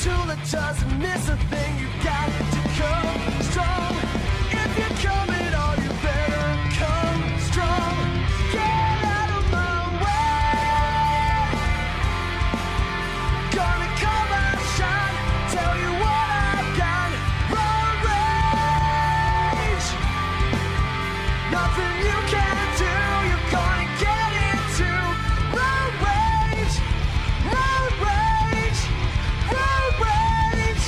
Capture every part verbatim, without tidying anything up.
tool that doesn't miss a thing. You got to come strong. If you're coming on, you better come strong. Get out of my way. Gonna come out shine. Tell you what I've got. Road rage. Nothing you can do. You're gonna get into road rage. Road rage. Road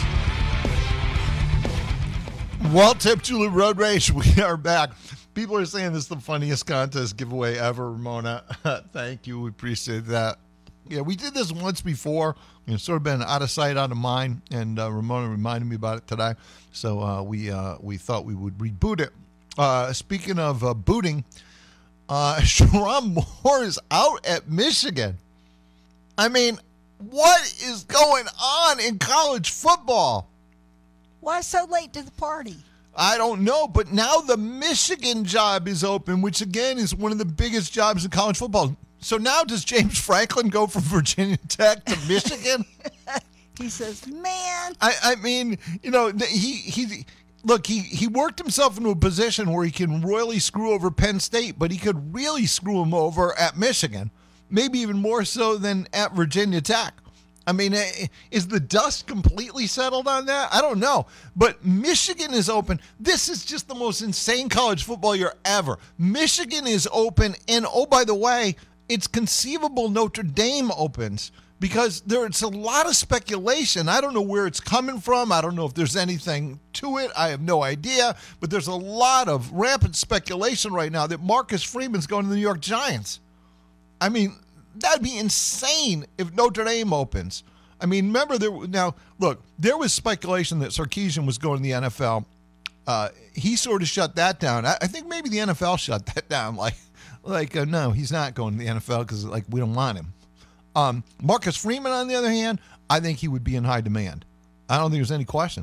rage. Well, Tip Julie Road Rage, we are back. People are saying this is the funniest contest giveaway ever, Ramona. Thank you. We appreciate that. Yeah, we did this once before. It's sort of been out of sight, out of mind, and uh, Ramona reminded me about it today. So uh, we uh, we thought we would reboot it. Uh, speaking of uh, booting, uh, Sherrone Moore is out at Michigan. I mean, what is going on in college football? Why so late to the party? I don't know, but now the Michigan job is open, which again is one of the biggest jobs in college football. So now does James Franklin go from Virginia Tech to Michigan? He says, man. I, I mean, you know, he he look, he, he worked himself into a position where he can royally screw over Penn State, but he could really screw him over at Michigan, maybe even more so than at Virginia Tech. I mean, is the dust completely settled on that? I don't know. But Michigan is open. This is just the most insane college football year ever. Michigan is open. And, oh, by the way, it's conceivable Notre Dame opens because there's a lot of speculation. I don't know where it's coming from. I don't know if there's anything to it. I have no idea. But there's a lot of rampant speculation right now that Marcus Freeman's going to the New York Giants. I mean, that'd be insane if Notre Dame opens. I mean, remember, there now, look, there was speculation that Sarkisian was going to the N F L. Uh, he sort of shut that down. I, I think maybe the N F L shut that down. Like, like uh, no, he's not going to the N F L because, like, we don't want him. Um, Marcus Freeman, on the other hand, I think he would be in high demand. I don't think there's any question.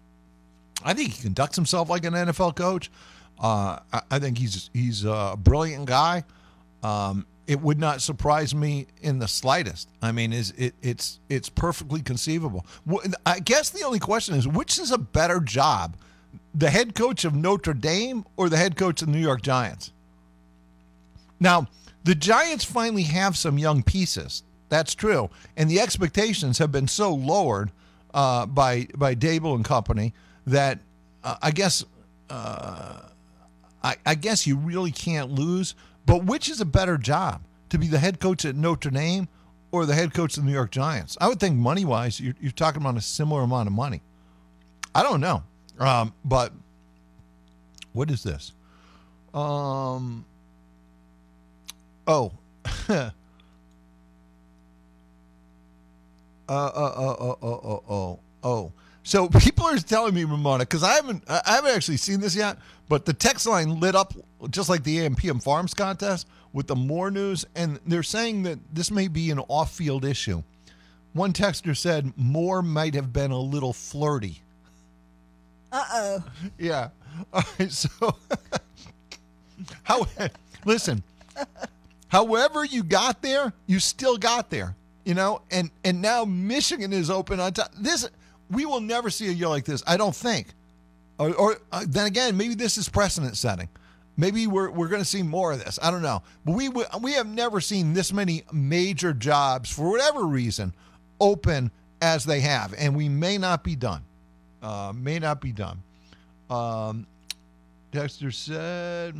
I think he conducts himself like an N F L coach. Uh, I, I think he's he's a brilliant guy. Um, It would not surprise me in the slightest. I mean, is it, it's it's perfectly conceivable. I guess the only question is, which is a better job, the head coach of Notre Dame or the head coach of the New York Giants? Now, the Giants finally have some young pieces. That's true. And the expectations have been so lowered uh, by by Dable and company that uh, I guess uh, I, I guess you really can't lose. But which is a better job, to be the head coach at Notre Dame or the head coach of the New York Giants? I would think money-wise, you're, you're talking about a similar amount of money. I don't know. Um, but what is this? Um. Oh. uh, uh, uh, uh, uh, uh, oh, oh. So people are telling me, Ramona, because I haven't, I haven't actually seen this yet, but the text line lit up just like the A M P M Farms contest with the Moore news, and they're saying that this may be an off-field issue. One texter said Moore might have been a little flirty. Uh-oh. Yeah. All right, so, how, listen, however you got there, you still got there, you know, and, and now Michigan is open on top. This, we will never see a year like this, I don't think. Or, or uh, then again, maybe this is precedent setting. Maybe we're we're going to see more of this. I don't know. But we we have never seen this many major jobs, for whatever reason, open as they have. And we may not be done. Uh, may not be done. Um, Dexter said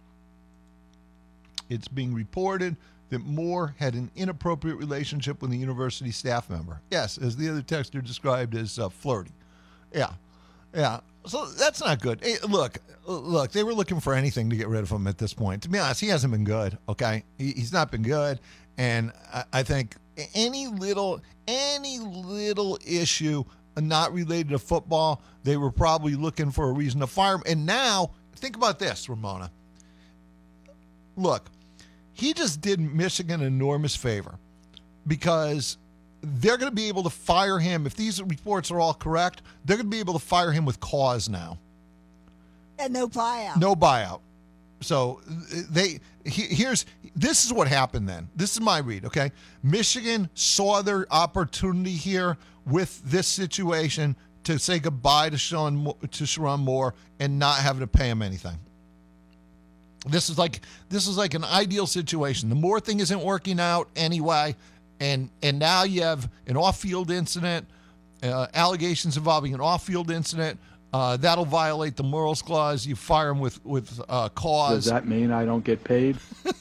it's being reported that Moore had an inappropriate relationship with a university staff member. Yes, as the other texter described as uh, flirty. Yeah, yeah. So that's not good. Hey, look, look, they were looking for anything to get rid of him at this point. To be honest, he hasn't been good, okay? He, he's not been good, and I, I think any little, any little issue not related to football, they were probably looking for a reason to fire him. And now, think about this, Ramona. Look, he just did Michigan an enormous favor because they're going to be able to fire him. If these reports are all correct, they're going to be able to fire him with cause now. And no buyout. No buyout. So they he, here's this is what happened then. This is my read, okay? Michigan saw their opportunity here with this situation to say goodbye to Sean Mo- to Sharon Moore and not having to pay him anything. This is like this is like an ideal situation. The Moore thing isn't working out anyway, and and now you have an off-field incident, uh, allegations involving an off-field incident. Uh, that'll violate the morals clause. You fire him with with uh, cause. Does that mean I don't get paid?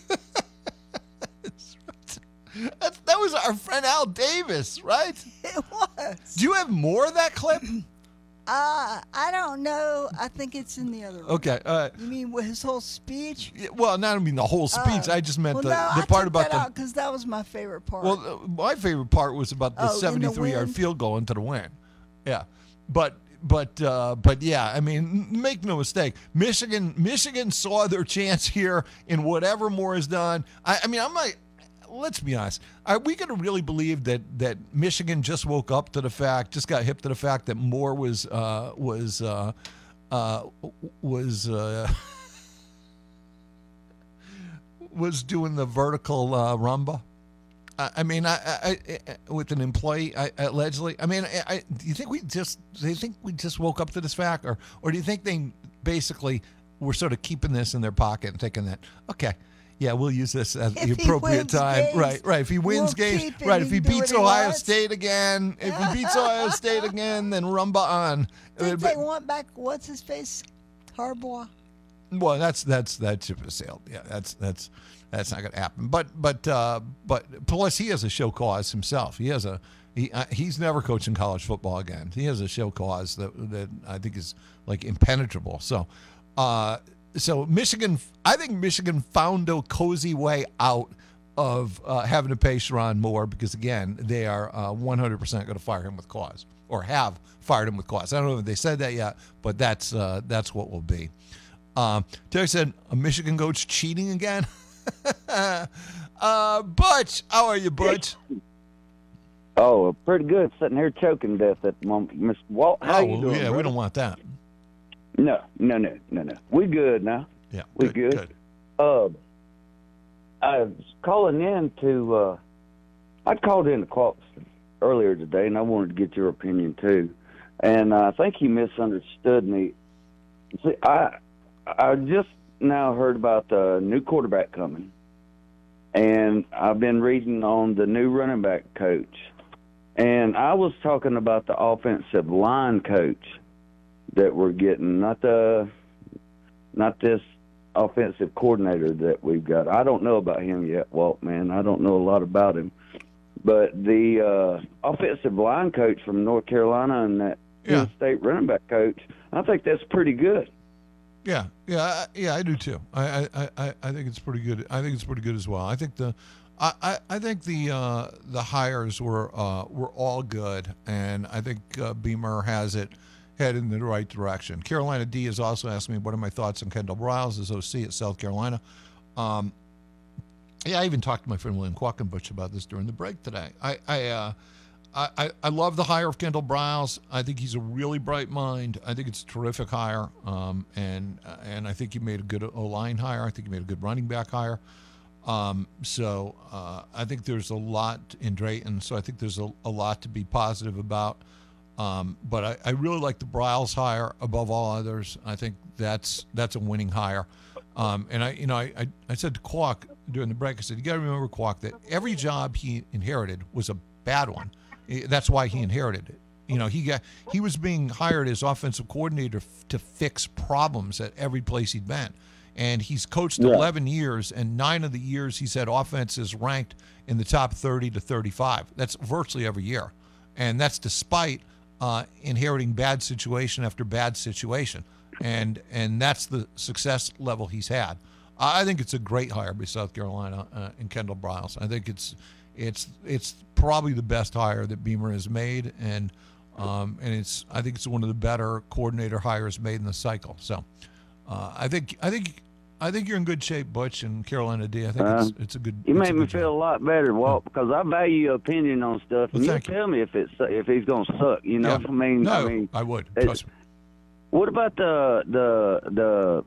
That's, that was our friend Al Davis, right? It was. Do you have more of that clip? Uh, I don't know. I think it's in the other room. Okay. Uh, You mean with his whole speech? yeah, well, not I mean the whole speech. Uh, I just meant well, the, no, the I part took about that the. because that was my favorite part. Well, uh, my favorite part was about the Oh, in the seventy-three yard wind? field goal into the wind. Yeah, but but uh, but yeah, I mean, n- make no mistake, Michigan Michigan saw their chance here in whatever Moore has done. I, I mean, I'm like, let's be honest. Are we going to really believe that that Michigan just woke up to the fact, just got hip to the fact that Moore was uh, was uh, uh, was uh, was doing the vertical uh, rumba? I I mean, I, I, I with an employee, I, allegedly. I mean, I, I, do you think we just? Do you think we just woke up to this fact, or, or do you think they basically were sort of keeping this in their pocket and thinking that, okay, yeah, we'll use this at If the he appropriate wins time, games, right? Right. If he wins we'll games, keep him. right? He If he can do beats what he Ohio wants. State again, if he beats Ohio State again, then rumba on. Think Uh, they but- want back what's his face, Harbaugh? Well, that's that's that ship has sailed. Yeah, that's that's that's not going to happen. But but uh, but plus he has a show cause himself. He has a he uh, he's never coaching college football again. He has a show cause that that I think is like impenetrable. So uh, so Michigan, I think Michigan found a cozy way out of uh, having to pay Sharon Moore because again they are uh, one hundred percent going to fire him with cause or have fired him with cause. I don't know if they said that yet, but that's uh, that's what will be. Um, Terry said, a Michigan coach cheating again? uh, Butch, how are you, Butch? Oh, pretty good. Sitting here choking to death at the moment. Mister Walt, how oh, you well, doing? yeah, we brother? don't want that. No, no, no, no, no. We good now. Yeah, We good. good. good. Uh, I was calling in to. Uh, I called in to Clark earlier today, and I wanted to get your opinion too. And uh, I think he misunderstood me. See, I I just now heard about the new quarterback coming, and I've been reading on the new running back coach. And I was talking about the offensive line coach that we're getting, not the not this offensive coordinator that we've got. I don't know about him yet, Walt, man. I don't know a lot about him. But the uh, offensive line coach from North Carolina and that Yeah. Penn State running back coach, I think that's pretty good. Yeah, yeah, I- yeah. I do too. I, I, I, I think it's pretty good. I think it's pretty good as well. I think the, I, I, I think the uh, the hires were uh, were all good, and I think uh, Beamer has it headed in the right direction. Carolina D has also asked me what are my thoughts on Kendall Briles as O C at South Carolina. Um, yeah, I even talked to my friend William Quackenbush about this during the break today. I, I, uh, I, I, I love the hire of Kendall Briles. I think he's a really bright mind. I think it's a terrific hire, um, and uh, and I think he made a good O-line hire. I think he made a good running back hire. Um, so uh, I think there's a lot in Drayton. So I think there's a, a lot to be positive about. Um, but I, I really like the Briles hire above all others. I think that's that's a winning hire. Um, and I, you know, I, I, I said to Quack during the break, I said, you got to remember, Quack, that every job he inherited was a bad one. Eh, That's why he inherited it. You know, he got he was being hired as offensive coordinator f- to fix problems at every place he'd been. And he's coached Yeah. eleven years, and nine of the years he's had offenses ranked in the top thirty to thirty-five. That's virtually every year. And that's despite uh, inheriting bad situation after bad situation. And and that's the success level he's had. I I think it's a great hire by South Carolina uh, and Kendall Briles. I think it's it's it's probably the best hire that Beamer has made, and um, and it's I think it's one of the better coordinator hires made in the cycle. So uh, I think I think I think you're in good shape, Butch, and Carolina D. I think Uh, it's it's a good. You it's a make me good feel job. a lot better, Walt, because I value your opinion on stuff, Well, and you thank you. tell me if it's if he's going to suck. You know, Yeah. I mean, no, I mean, I would it- trust me. what about the the the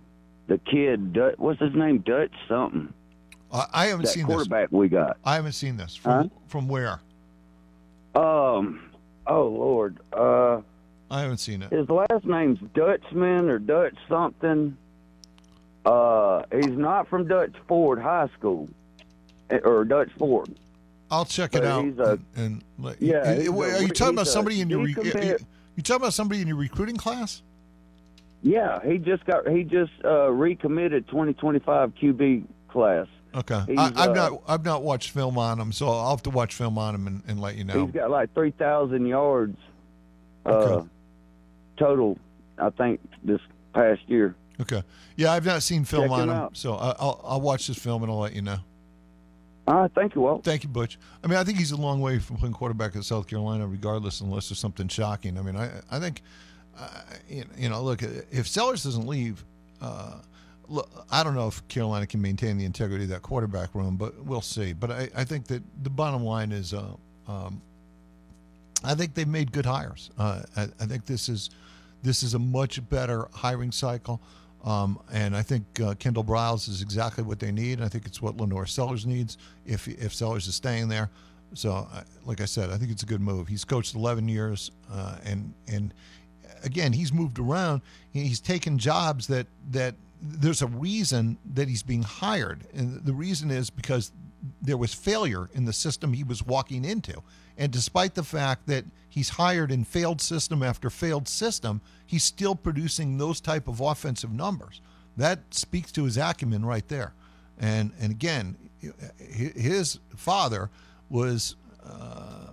the kid, Dutch, what's his name, Dutch something. I, I haven't That seen quarterback we got. this. I haven't seen this. From Huh? from where? Um, oh Lord, uh, I haven't seen it. his last name's Dutchman or Dutch something. Uh, he's not from Dutch Ford High School eh, or Dutch Ford. I'll check it But out. he's a- and, and let- Yeah, you- he's you- a- are you talking about he's a- somebody in your? he Re- you, compared- you talking about somebody in your recruiting class? Yeah, he just got he just uh, recommitted twenty twenty-five Q B class. Okay, He's, I, I've uh, not I've not watched film on him, so I'll have to watch film on him and, and let you know. He's got like three thousand yards uh, Okay. total, I think, this past year. Okay, yeah, I've not seen film Check on him him, out. so I, I'll I'll watch this film and I'll let you know. All right, thank you, Walt. Thank you, Butch. I mean, I think he's a long way from playing quarterback at South Carolina, regardless, unless there's something shocking. I mean, I I think, uh, you know, look, if Sellers doesn't leave, uh, look, I don't know if Carolina can maintain the integrity of that quarterback room, but we'll see. But I, I think that the bottom line is, uh, um, I think they've made good hires. Uh, I, I think this is this is a much better hiring cycle. Um, and I think uh, Kendall Briles is exactly what they need. I think it's what Lenore Sellers needs if if Sellers is staying there. So, uh, like I said, I think it's a good move. He's coached eleven years, uh, and and again, he's moved around. He's taken jobs that that there's a reason that he's being hired, and the reason is because there was failure in the system he was walking into. And despite the fact that he's hired in failed system after failed system, he's still producing those type of offensive numbers. That speaks to his acumen right there. And and again, his father was uh,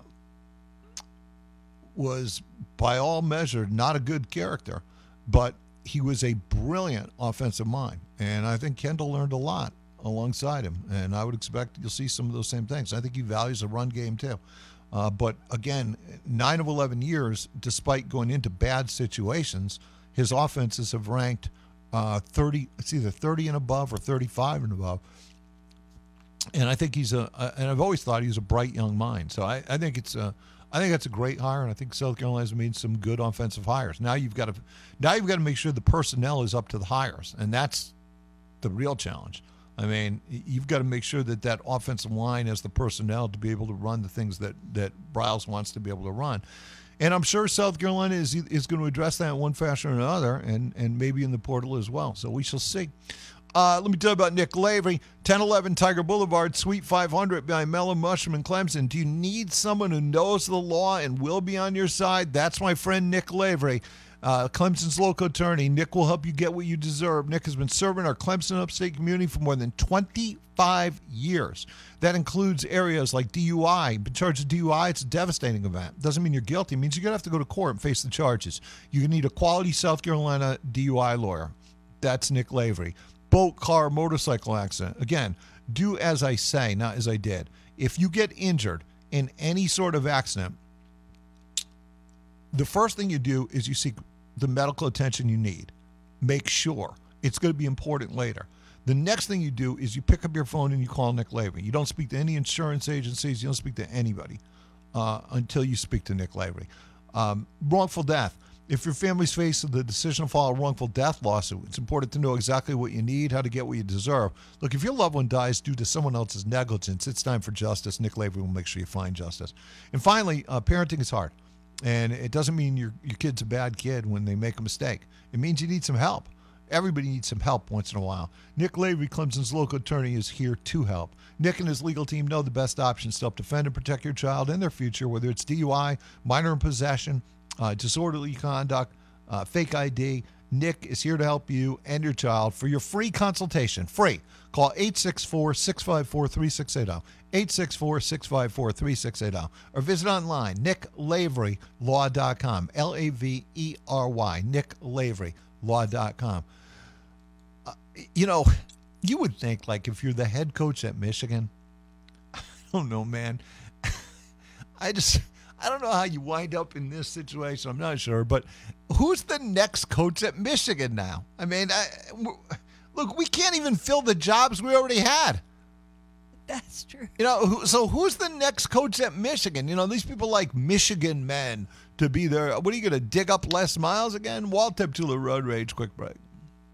was by all measured not a good character, but he was a brilliant offensive mind. And I think Kendall learned a lot alongside him. And I would expect you'll see some of those same things. I think he values a run game too. Uh, but again, nine of eleven years, despite going into bad situations, his offenses have ranked uh, thirty. It's either thirty and above or thirty-five and above. And I think he's a. a and I've always thought he was a bright young mind. So I, I think it's a. I think that's a great hire, and I think South Carolina's made some good offensive hires. Now you've got to, now you've got to make sure the personnel is up to the hires, and that's the real challenge. I mean, you've got to make sure that that offensive line has the personnel to be able to run the things that that Briles wants to be able to run. And I'm sure South Carolina is is going to address that in one fashion or another, and and maybe in the portal as well. So we shall see. Uh, let me tell you about Nick Lavery, ten eleven Tiger Boulevard, Suite five hundred by Mellow Mushroom in Clemson. Do you need someone who knows the law and will be on your side? That's my friend Nick Lavery, uh, Clemson's local attorney. Nick will help you get what you deserve. Nick has been serving our Clemson upstate community for more than twenty-five years. That includes areas like D U I. Been charged with D U I, it's a devastating event. Doesn't mean you're guilty. It means you're going to have to go to court and face the charges. You need a quality South Carolina D U I lawyer. That's Nick Lavery. Boat, car, motorcycle accident. Again, do as I say, not as I did. If you get injured in any sort of accident, the first thing you do is you seek the medical attention you need. Make sure. It's going to be important later. The next thing you do is you pick up your phone and you call Nick Lavery. You don't speak to any insurance agencies. You don't speak to anybody uh, until you speak to Nick Lavery. Um, wrongful death. If your family's faced with the decision to file a wrongful death lawsuit, it's important to know exactly what you need, how to get what you deserve. Look, if your loved one dies due to someone else's negligence, it's time for justice. Nick Lavery will make sure you find justice. And finally, uh, parenting is hard. And it doesn't mean your, your kid's a bad kid when they make a mistake. It means you need some help. Everybody needs some help once in a while. Nick Lavery, Clemson's local attorney, is here to help. Nick and his legal team know the best options to help defend and protect your child and their future, whether it's D U I, minor in possession, Uh, disorderly conduct, uh, fake I D. Nick is here to help you and your child for your free consultation. Free. Call eight six four, six five four, three six eight zero, eight six four, six five four, three six eight zero, or visit online, nick lavery law dot com, L A V E R Y, nick lavery law dot com. Uh, you know, you would think, like, if you're the head coach at Michigan, I don't know, man. I just... I don't know how you wind up in this situation. I'm not sure. But who's the next coach at Michigan now? I mean, I, look, we can't even fill the jobs we already had. That's true. You know, who- so who's the next coach at Michigan? You know, these people like Michigan men to be there. What are you going to dig up Les Miles again? Walt Teptula Road Rage, quick break.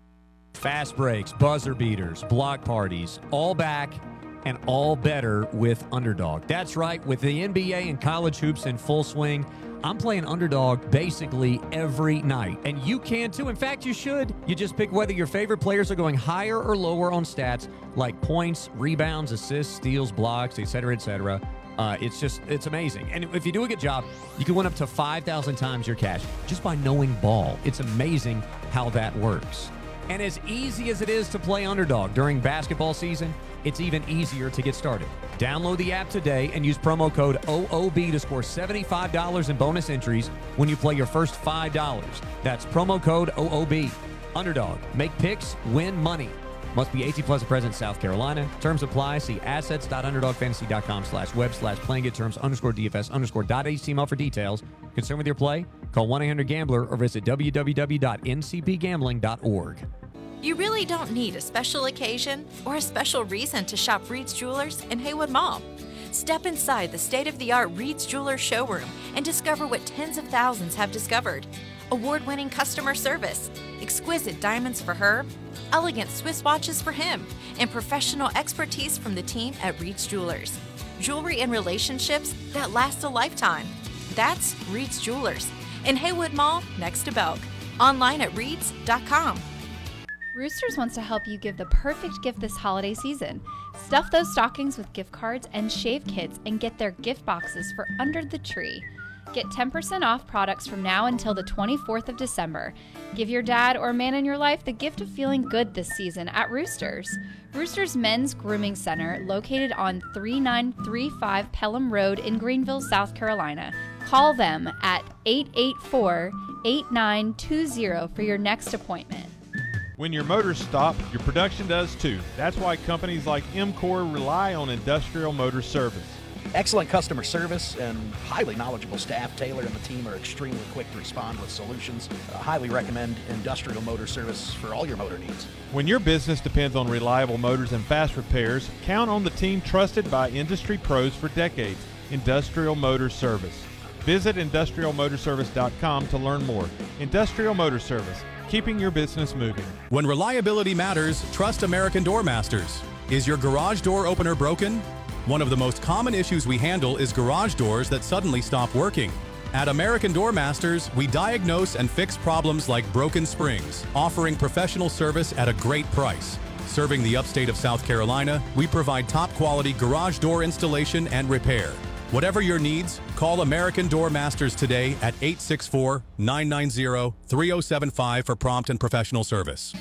Fast breaks, buzzer beaters, block parties, all back and all better with Underdog. That's right, with the N B A and college hoops in full swing, I'm playing Underdog basically every night, and you can too. In fact, you should. You just pick whether your favorite players are going higher or lower on stats like points, rebounds, assists, steals, blocks, et cetera, et cetera. Uh, it's just, it's amazing. And if you do a good job, you can win up to five thousand times your cash just by knowing ball. It's amazing how that works. And as easy as it is to play Underdog during basketball season, it's even easier to get started. Download the app today and use promo code O O B to score seventy-five dollars in bonus entries when you play your first five dollars. That's promo code O O B. Underdog. Make picks, win money. Must be eighteen plus and present, South Carolina. Terms apply. See assets.underdogfantasy.com slash web slash playing get terms underscore DFS underscore dot H T M L for details. Concerned with your play? Call one eight hundred gambler or visit w w w dot n c p gambling dot org. You really don't need a special occasion or a special reason to shop Reed's Jewelers in Haywood Mall. Step inside the state-of-the-art Reed's Jewelers showroom and discover what tens of thousands have discovered. Award-winning customer service, exquisite diamonds for her, elegant Swiss watches for him, and professional expertise from the team at Reed's Jewelers. Jewelry and relationships that last a lifetime. That's Reed's Jewelers in Haywood Mall, next to Belk. Online at reeds dot com. Roosters wants to help you give the perfect gift this holiday season. Stuff those stockings with gift cards and shave kits and get their gift boxes for under the tree. Get ten percent off products from now until the twenty-fourth of December. Give your dad or man in your life the gift of feeling good this season at Roosters. Roosters Men's Grooming Center, located on thirty-nine thirty-five Pelham Road in Greenville, South Carolina. Call them at eight eight four, eight nine two zero for your next appointment. When your motors stop, your production does too. That's why companies like EMCOR rely on Industrial Motor Service. Excellent customer service and highly knowledgeable staff. Taylor and the team are extremely quick to respond with solutions. I highly recommend Industrial Motor Service for all your motor needs. When your business depends on reliable motors and fast repairs, count on the team trusted by industry pros for decades, Industrial Motor Service. Visit industrial motor service dot com to learn more. Industrial Motor Service, keeping your business moving. When reliability matters, trust American Door Masters. Is your garage door opener broken? One of the most common issues we handle is garage doors that suddenly stop working. At American Door Masters, we diagnose and fix problems like broken springs, offering professional service at a great price. Serving the upstate of South Carolina, we provide top-quality garage door installation and repair. Whatever your needs, call American Door Masters today at eight six four, nine nine zero, three zero seven five for prompt and professional service.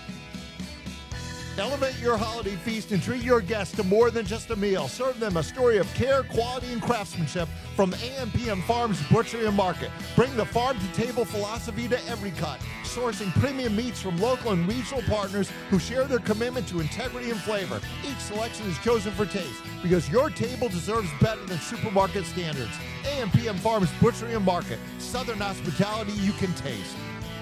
Elevate your holiday feast and treat your guests to more than just a meal. Serve them a story of care, quality, and craftsmanship from A M P M Farms Butchery and Market. Bring the farm-to-table philosophy to every cut, sourcing premium meats from local and regional partners who share their commitment to integrity and flavor. Each selection is chosen for taste because your table deserves better than supermarket standards. A M P M Farms Butchery and Market. Southern hospitality you can taste.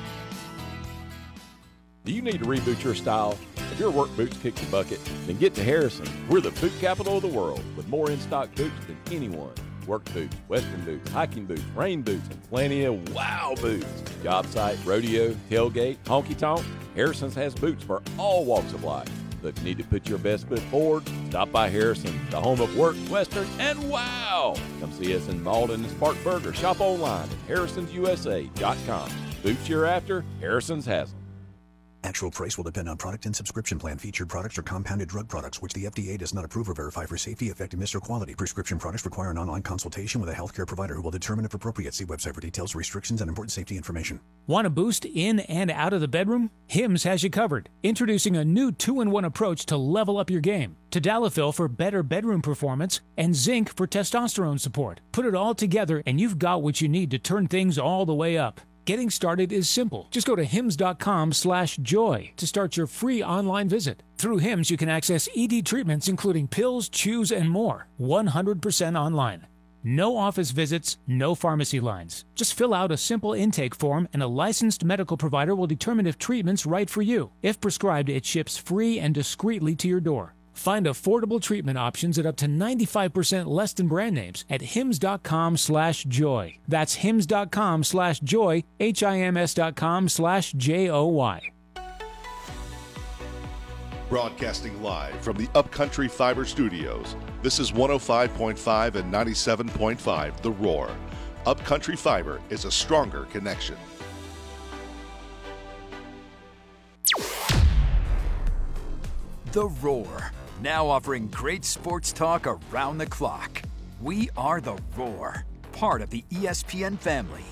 Do you need to reboot your style? If your work boots kick the bucket, then get to Harrison. We're the boot capital of the world with more in-stock boots than anyone. Work boots, western boots, hiking boots, rain boots, and plenty of wow boots. Job site, rodeo, tailgate, honky-tonk, Harrison's has boots for all walks of life. But if you need to put your best foot forward, stop by Harrison, the home of work, western, and wow! Come see us in Malden and Spartanburg or shop online at harrisons u s a dot com. Boots you're after, Harrison's has them. Actual price will depend on product and subscription plan. Featured products are compounded drug products, which the F D A does not approve or verify for safety, effectiveness, or quality. Prescription products require an online consultation with a healthcare provider who will determine if appropriate. See website for details, restrictions, and important safety information. Want to boost in and out of the bedroom? Hims has you covered. Introducing a new two in one approach to level up your game. Tadalafil for better bedroom performance and zinc for testosterone support. Put it all together and you've got what you need to turn things all the way up. Getting started is simple. Just go to hims dot com slash joy to start your free online visit. Through Hims, you can access E D treatments including pills, chews, and more. one hundred percent online. No office visits, no pharmacy lines. Just fill out a simple intake form and a licensed medical provider will determine if treatment's right for you. If prescribed, it ships free and discreetly to your door. Find affordable treatment options at up to ninety-five percent less than brand names at hims dot com slash joy. That's hims dot com slash joy, H I M S dot com slash J O Y. Broadcasting live from the Upcountry Fiber Studios, this is one oh five point five and ninety-seven point five The Roar. Upcountry Fiber is a stronger connection. The Roar, now offering great sports talk around the clock. We are The Roar, part of the E S P N family.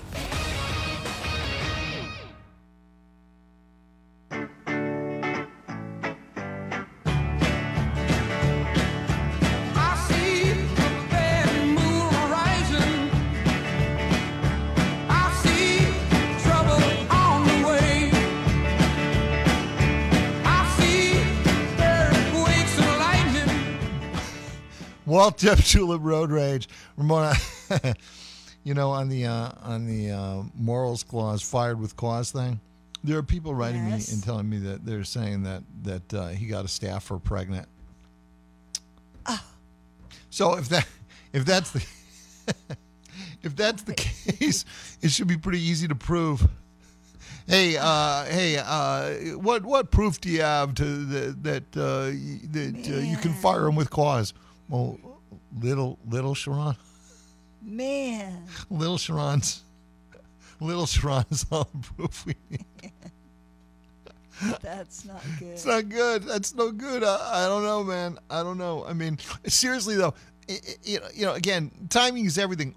Walt Jeff Julep Road Rage, Ramona. You know, on the uh, on the uh, morals clause, fired with cause thing, there are people writing Yes. me and telling me that they're saying that that uh, he got a staffer pregnant. So if that if that's the if that's the case, it should be pretty easy to prove. Hey, uh, hey, uh, what what proof do you have to that that uh, y- that uh, you can fire him with cause? Well, little little Sharon, Man. little Sharon's, little Sharon's all the proof we need. That's not good. It's not good. That's no good. I, I don't know, man. I don't know. I mean, seriously though, it, it, you know, again, timing is everything.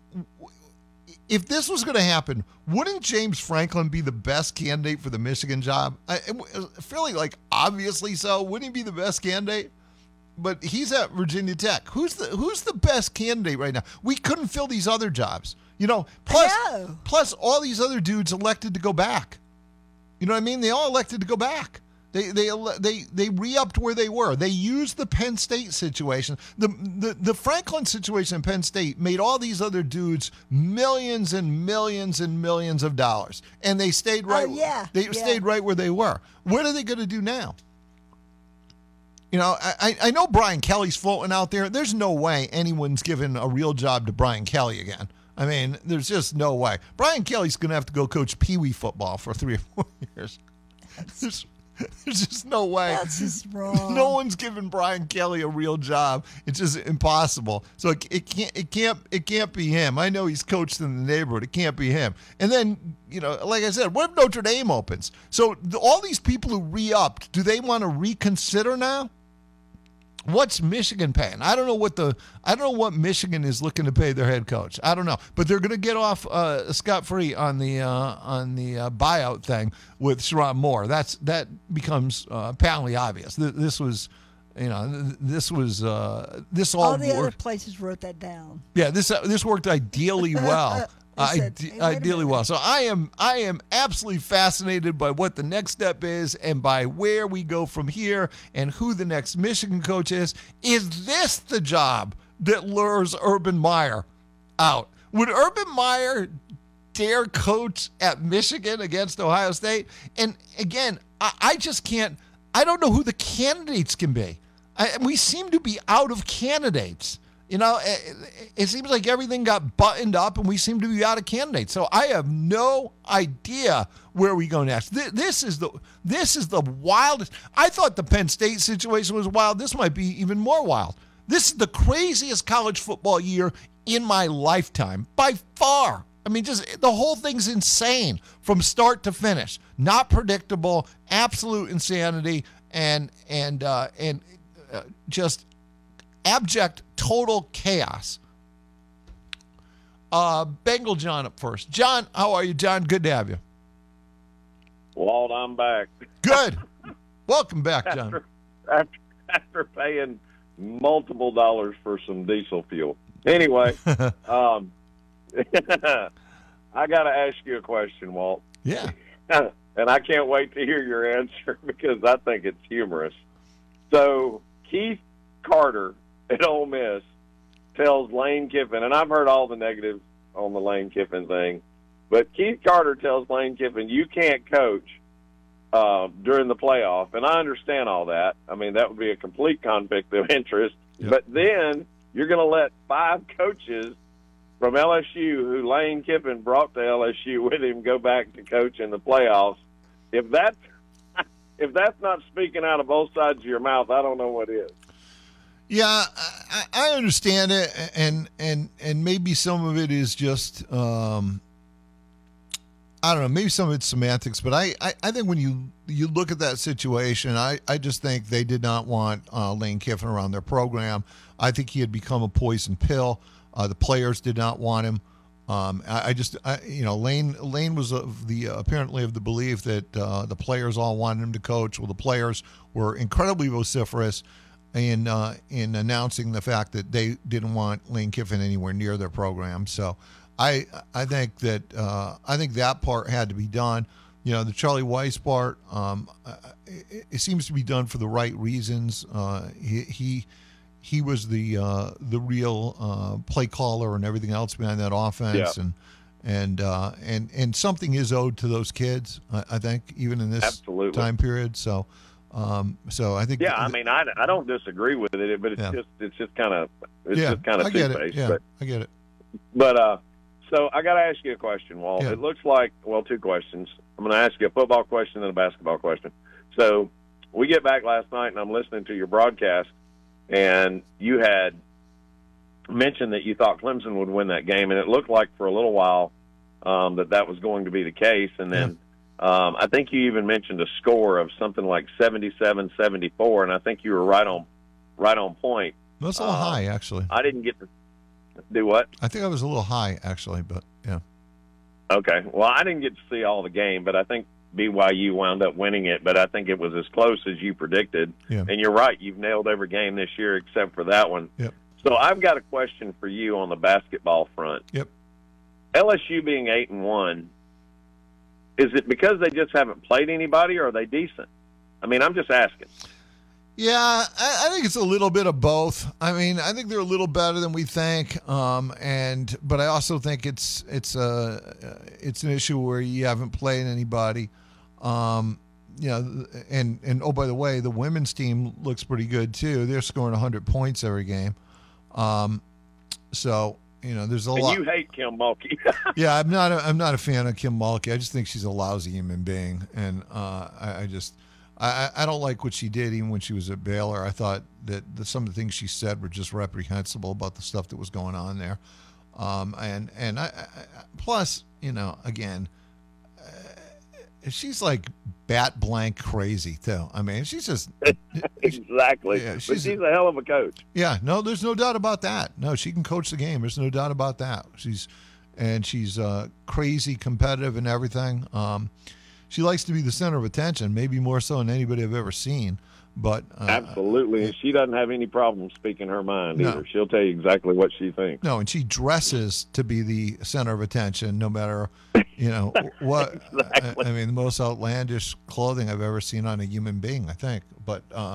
If this was going to happen, wouldn't James Franklin be the best candidate for the Michigan job? I, fairly, like, obviously so. Wouldn't he be the best candidate? But he's at Virginia Tech. Who's the Who's the best candidate right now? We couldn't fill these other jobs. You know, plus, plus all these other dudes elected to go back. You know what I mean? They all elected to go back. They they ele- they they re-upped where they were. They used the Penn State situation. The, the the Franklin situation in Penn State made all these other dudes millions and millions and millions of dollars, and they stayed right. Oh, yeah, they yeah. stayed right where they were. What are they going to do now? You know, I, I know Brian Kelly's floating out there. There's no way anyone's giving a real job to Brian Kelly again. I mean, there's just no way. Brian Kelly's going to have to go coach Pee Wee football for three or four years. There's, there's just no way. That's just wrong. No one's giving Brian Kelly a real job. It's just impossible. So it, it can't it can't it can't be him. I know he's coached in the neighborhood. It can't be him. And then, you know, like I said, what if Notre Dame opens? So the, all these people who re-upped, do they want to reconsider now? What's Michigan paying? I don't know what the I don't know what Michigan is looking to pay their head coach. I don't know, but they're going to get off uh, scot free on the uh, on the uh, buyout thing with Sharon Moore. That's that becomes uh, patently obvious. Th- This was, you know, th- this was uh, this all, All the other worked. places wrote that down. Yeah, this uh, this worked ideally well. They said, Ide- "Hey, wait a ideally well. So I am I am absolutely fascinated by what the next step is and by where we go from here and who the next Michigan coach is. Is this the job that lures Urban Meyer out? Would Urban Meyer dare coach at Michigan against Ohio State? And again, I, I just can't. I don't know who the candidates can be. I, we seem to be out of candidates. You know, it, it seems like everything got buttoned up and we seem to be out of candidates. So I have no idea where we go next. This, this is the this is the wildest. I thought the Penn State situation was wild. This might be even more wild. This is the craziest college football year in my lifetime by far. I mean, just the whole thing's insane from start to finish. Not predictable, absolute insanity, and and uh, and uh, just abject, total chaos. Uh, Bengal John up first. John, how are you, John? Good to have you. Walt, I'm back. Good. Welcome back, John. After, after, after paying multiple dollars for some diesel fuel. Anyway, um, I got to ask you a question, Walt. Yeah. And I can't wait to hear your answer because I think it's humorous. So Keith Carter at Ole Miss tells Lane Kiffin, and I've heard all the negatives on the Lane Kiffin thing, but Keith Carter tells Lane Kiffin, you can't coach uh, during the playoff, and I understand all that. I mean, that would be a complete conflict of interest. Yep. But then you're going to let five coaches from L S U who Lane Kiffin brought to L S U with him go back to coach in the playoffs. If that's if that's not speaking out of both sides of your mouth, I don't know what is. Yeah, I, I understand it, and and and maybe some of it is just um, I don't know. Maybe some of it's semantics, but I, I, I think when you you look at that situation, I, I just think they did not want uh, Lane Kiffin around their program. I think he had become a poison pill. Uh, the players did not want him. Um, I, I just, I, you know, Lane Lane was of the uh, apparently of the belief that uh, the players all wanted him to coach. Well, the players were incredibly vociferous in uh, in announcing the fact that they didn't want Lane Kiffin anywhere near their program. So I I think that uh, I think that part had to be done. You know, the Charlie Weiss part, um, it, it seems to be done for the right reasons. Uh, he, he he was the uh, the real uh, play caller and everything else behind that offense, Yeah. and and uh, and and something is owed to those kids. I, I think even in this Absolutely. time period. So. Um, so I think, Yeah, I mean, I, I don't disagree with it, but it's Yeah. just it's just kind of it's yeah, just kind I of get two-faced. it. Yeah, But I get it. but uh, so I got to ask you a question, Walt. Yeah. It looks like well, two questions. I'm going to ask you a football question and a basketball question. So we get back last night, and I'm listening to your broadcast, and you had mentioned that you thought Clemson would win that game, and it looked like for a little while um, that that was going to be the case, and then. Um, I think you even mentioned a score of something like seventy-seven seventy-four, and I think you were right on, right on point. That's a little Uh, high, actually. I didn't get to do what? I think I was a little high, actually, but yeah. Okay. Well, I didn't get to see all the game, but I think B Y U wound up winning it. But I think it was as close as you predicted. Yeah. And you're right; you've nailed every game this year except for that one. Yep. So I've got a question for you on the basketball front. Yep. L S U being eight and one. Is it because they just haven't played anybody, or are they decent? I mean, I'm just asking. Yeah, I, I think it's a little bit of both. I mean, I think they're a little better than we think, um, and but I also think it's it's a it's an issue where you haven't played anybody. Um, you know, and and oh, by the way, the women's team looks pretty good too. They're scoring one hundred points every game. Um, so. You know, there's a And lot. you hate Kim Mulkey. Yeah, I'm not. A, I'm not a fan of Kim Mulkey. I just think she's a lousy human being, and uh, I, I just, I, I don't like what she did even when she was at Baylor. I thought that the, some of the things she said were just reprehensible about the stuff that was going on there, um, and and I, I, plus, you know, again, uh, she's like bat blank crazy too. I mean, she's just Exactly. Yeah, but she's she's a- a hell of a coach. Yeah, no, there's no doubt about that. No, she can coach the game. There's no doubt about that. She's and she's uh, crazy competitive and everything. Um, she likes to be the center of attention, maybe more so than anybody I've ever seen. But uh, Absolutely. And she doesn't have any problem speaking her mind No. either. She'll tell you exactly what she thinks. no, and she dresses to be the center of attention, no matter you know what. Exactly. I, I mean, the most outlandish clothing I've ever seen on a human being, I think. But uh,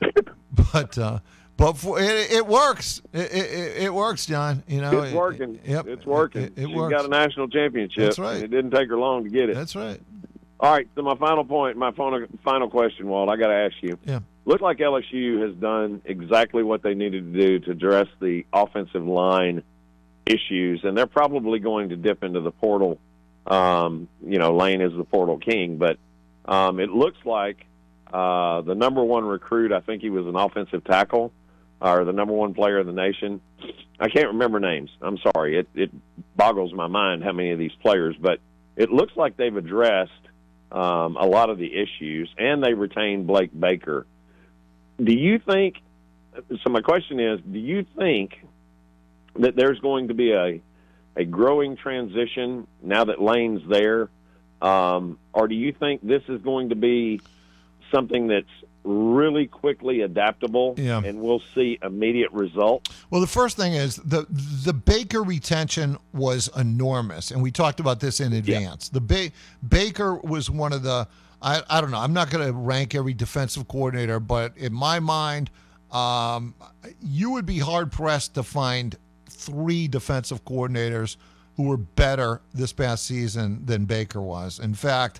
but uh, but for, it, it works. It, it, it works, John. You know, It's it- working. Yep, It's working. It, it She's works. got a national championship. That's right. And it didn't take her long to get it. That's right. All right. So my final point, my final, final question, Walt, I got to ask you. Yeah. Looked like L S U has done exactly what they needed to do to address the offensive line issues, and they're probably going to dip into the portal. Um, you know, Lane is the portal king, but um, it looks like uh, the number one recruit, I think he was an offensive tackle, or the number one player in the nation. I can't remember names. I'm sorry. It, it boggles my mind how many of these players, but it looks like they've addressed um, a lot of the issues, and they retained Blake Baker. Do you think – so my question is, do you think that there's going to be a a growing transition now that Lane's there, um, or do you think this is going to be something that's really quickly adaptable Yeah. and we'll see immediate results? Well, the first thing is the the Baker retention was enormous, and we talked about this in advance. The ba- Baker was one of the I, I don't know. I'm not going to rank every defensive coordinator, but in my mind, um, you would be hard pressed to find three defensive coordinators who were better this past season than Baker was. In fact,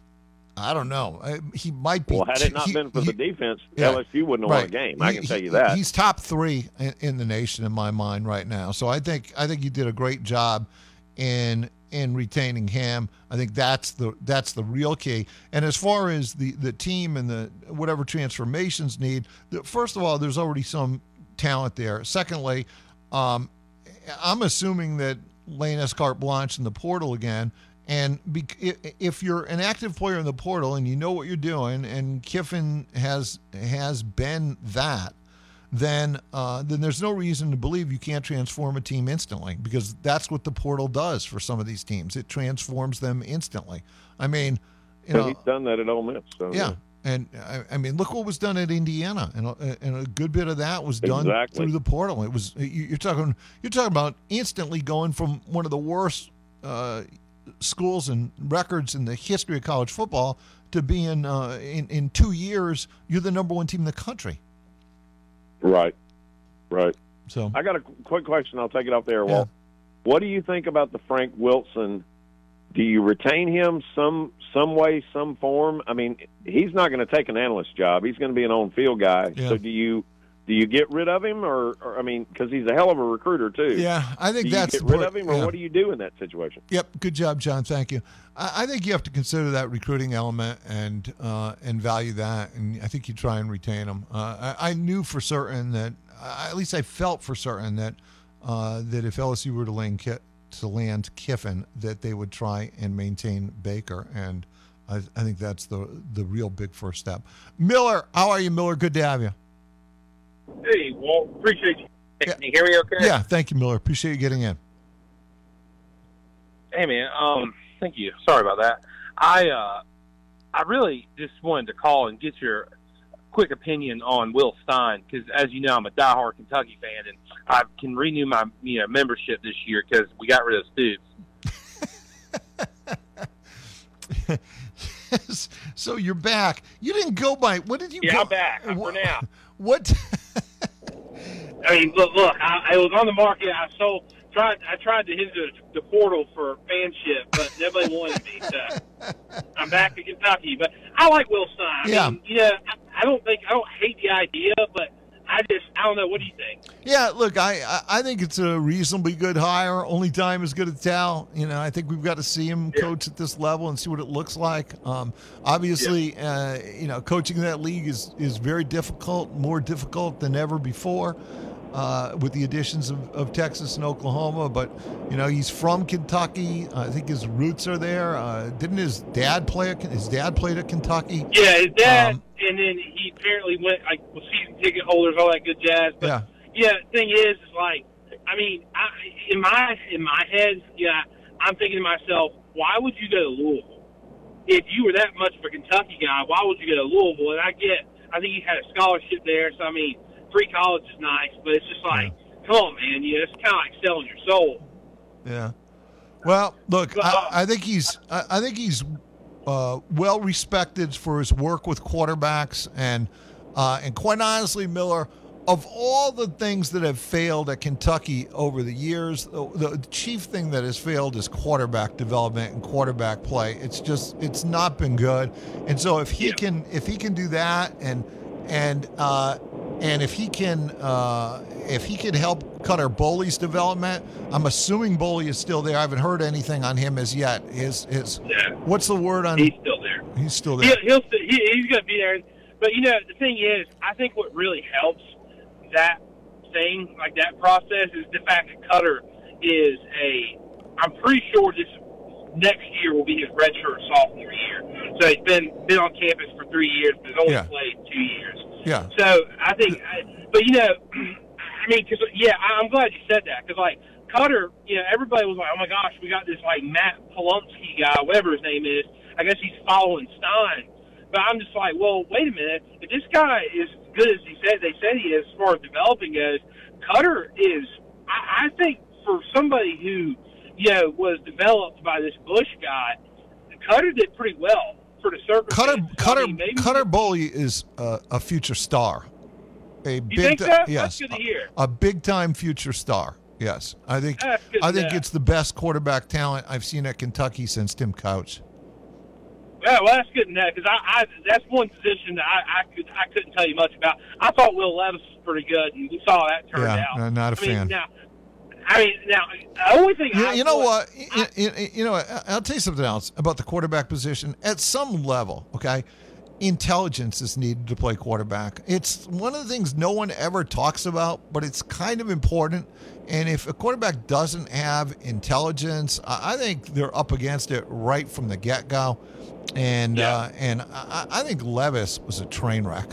I don't know. I- He might be. Well, had it not he- been for he- the defense, yeah, L S U wouldn't have won a right. game. I He- can tell he- you that. He's top three in, in the nation in my mind right now. So I think I think you did a great job in in retaining him. I think that's the that's the real key. And as far as the, the team and the whatever transformations need, the, first of all, there's already some talent there. Secondly, um, I'm assuming that Lane has carte blanche in the portal again. And be, if you're an active player in the portal and you know what you're doing, and Kiffin has has been that, then uh, then there's no reason to believe you can't transform a team instantly, because that's what the portal does for some of these teams. It transforms them instantly. I mean, you know, he's done that at Ole Miss. So, yeah. And I, I mean, look what was done at Indiana, and a, and a good bit of that was done Exactly. through the portal. It was you, you're talking you're talking about instantly going from one of the worst uh, schools and records in the history of college football to being uh, in in two years you're the number one team in the country. Right, right. So I got a qu- quick question. I'll take it off there. Yeah. Walt. What do you think about the Frank Wilson? Do you retain him some some way, some form? I mean, he's not going to take an analyst job. He's going to be an on-field guy. Yeah. So do you do you get rid of him, or, or I mean, because he's a hell of a recruiter too. Yeah, I think do that's you get the rid part- of him, or yeah. what do you do in that situation? Yep, good job, John. Thank you. I, I think you have to consider that recruiting element and uh, and value that, and I think you try and retain them. Uh, I, I knew for certain that, uh, at least I felt for certain that uh, that if L S U were to land, Ki- to land Kiffin, that they would try and maintain Baker, and I, I think that's the the real big first step. Miller, how are you, Miller? Good to have you. Hey, Walt, appreciate you. Can you hear me okay? Yeah, thank you, Miller. Appreciate you getting in. Hey, man, um, thank you. Sorry about that. I uh, I really just wanted to call and get your quick opinion on Will Stein, because, as you know, I'm a diehard Kentucky fan, and I can renew my you know membership this year because we got rid of Yes. Stoops. So you're back. You didn't go by, what did you Yeah, go? I'm back for now. What? I mean, look, look. I, I was on the market. I sold. Tried. I tried to hit the, the portal for fanship, but nobody wanted me. So I'm back to Kentucky. But I like Will Stein. I Yeah. mean, you know, I, I don't think I don't hate the idea, but I just I don't know. What do you think? Yeah, look, I, I I think it's a reasonably good hire. Only time is good to tell. You know, I think we've got to see him coach at this level and see what it looks like. Um, obviously, uh, you know, coaching that league is, is very difficult, more difficult than ever before. Uh, with the additions of, of Texas and Oklahoma, but you know he's from Kentucky. I think his roots are there. Uh, didn't his dad play? At, his dad played at Kentucky. Yeah, his dad, Um, and then he apparently went like with season ticket holders, all that good jazz. But Yeah. yeah, the thing is, is like, I mean, I, in my in my head, yeah, I'm thinking to myself, why would you go to Louisville if you were that much of a Kentucky guy? Why would you go to Louisville? And I get, I think he had a scholarship there, so I mean, free college is nice, but it's just like, come on, man, you know, it's kind of like selling your soul. Yeah. Well, look, I, I think he's I, I think he's uh, well respected for his work with quarterbacks, and uh, and quite honestly, Miller, of all the things that have failed at Kentucky over the years, the, the chief thing that has failed is quarterback development and quarterback play. It's just it's not been good, and so if he can if he can do that and and uh, and if he can uh, if he can help Cutter Boley's development, I'm assuming Boley is still there. I haven't heard anything on him as yet. His his Yeah. what's the word on? He's still there. He's still there. He'll, he'll st- he, he's going to be there. But, you know, the thing is, I think what really helps that thing, like that process, is the fact that Cutter is a, I'm pretty sure this next year will be his redshirt sophomore year. So he's been been on campus for three years, but he's only Yeah. played two years. Yeah. So I think, I, but, you know, I mean, because, yeah, I- I'm glad you said that. Because, like, Cutter, you know, everybody was like, oh, my gosh, we got this, like, Matt Polonsky guy, whatever his name is. I guess he's following Stein. But I'm just like, well, wait a minute. If this guy is as good as he said they said he is as far as developing goes, Cutter is, I, I think, for somebody who, you know, was developed by this Bush guy, Cutter did pretty well for the circumstances. Cutter Cutter I mean, maybe Cutter Boley is a, a future star. A big think ti- so? That's yes, good to hear. A, a big time future star. Yes, I think That's good I to think know. it's the best quarterback talent I've seen at Kentucky since Tim Couch. Yeah, well, that's good to know because I, I that's one position that I, I could I couldn't tell you much about. I thought Will Levis was pretty good, and we saw how that turned Yeah, out. no, not a I mean, fan. Now, I, I mean, now the only thing You, I you know would- what? You, you, you know, what? I'll tell you something else about the quarterback position. At some level, okay, intelligence is needed to play quarterback. It's one of the things no one ever talks about, but it's kind of important. And if a quarterback doesn't have intelligence, I I think they're up against it right from the get-go. And uh, and I, I think Levis was a train wreck.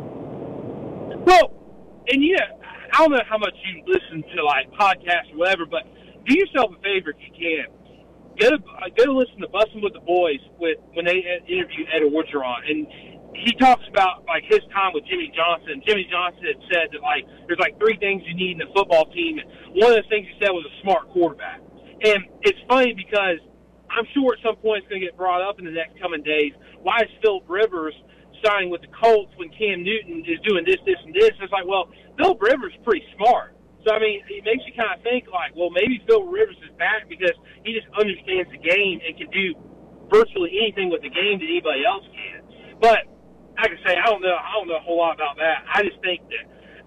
Well, and yeah, I don't know how much you listen to like podcasts or whatever, but do yourself a favor if you can. Go to uh, go to listen to Bussin' with the Boys with when they interviewed Ed Orgeron, and he talks about like his time with Jimmy Johnson. Jimmy Johnson had said that like there's like three things you need in a football team, and one of the things he said was a smart quarterback. And it's funny because I'm sure at some point it's going to get brought up in the next coming days. Why is Philip Rivers signing with the Colts when Cam Newton is doing this, this, and this? It's like, well, Philip Rivers is pretty smart. So, I mean, it makes you kind of think, like, well, maybe Phil Rivers is back because he just understands the game and can do virtually anything with the game that anybody else can. But, like I say, I don't know I don't know a whole lot about that. I just think that,